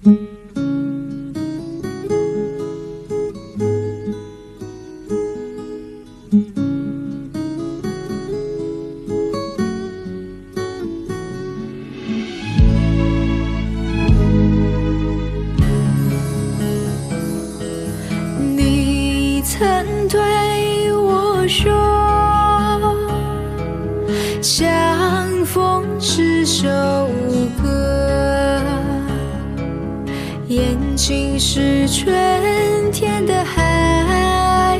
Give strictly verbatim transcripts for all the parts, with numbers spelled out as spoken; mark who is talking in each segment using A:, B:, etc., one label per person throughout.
A: 你曾对我说，相逢是首歌，眼睛是春天的海，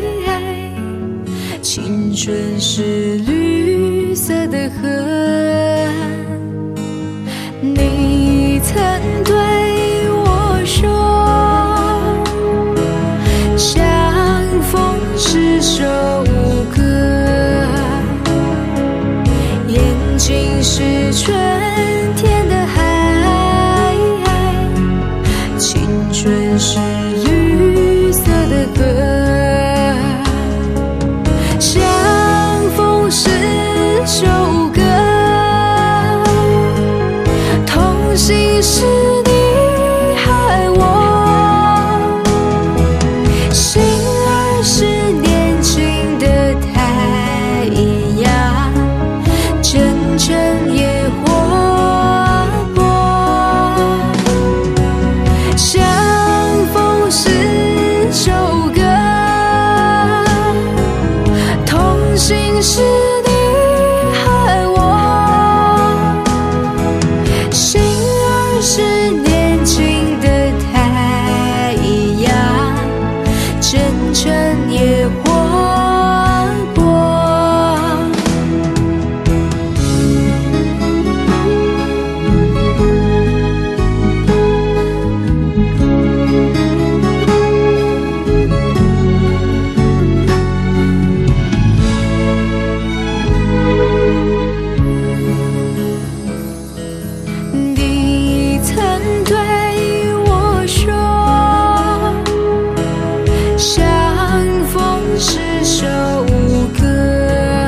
A: 青春是绿色的河。你曾对我说，相逢是首歌，眼睛是春天的海，青春是绿色的河。相逢是首歌，同行是你和我，心儿是年轻的太阳，真诚也活泼。相逢是首歌，同行是你和我，心儿是年轻的太阳，真诚也活泼。你曾对我说，相逢是首歌，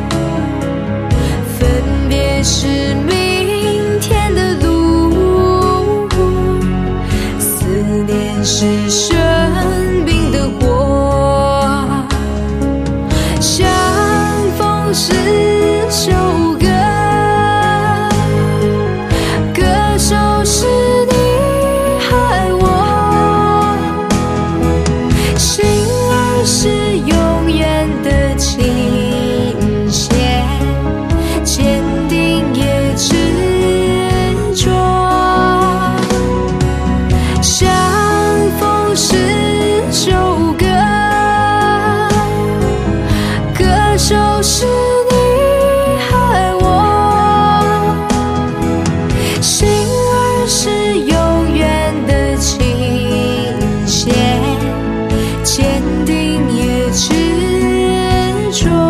A: 分别是明天的路，思念是生命的火。相逢是首歌，歌手是你和我，心儿是永远的琴弦，坚定也执着。相逢是首歌，歌手是你和我，心儿是永远的琴弦，坚定也执着。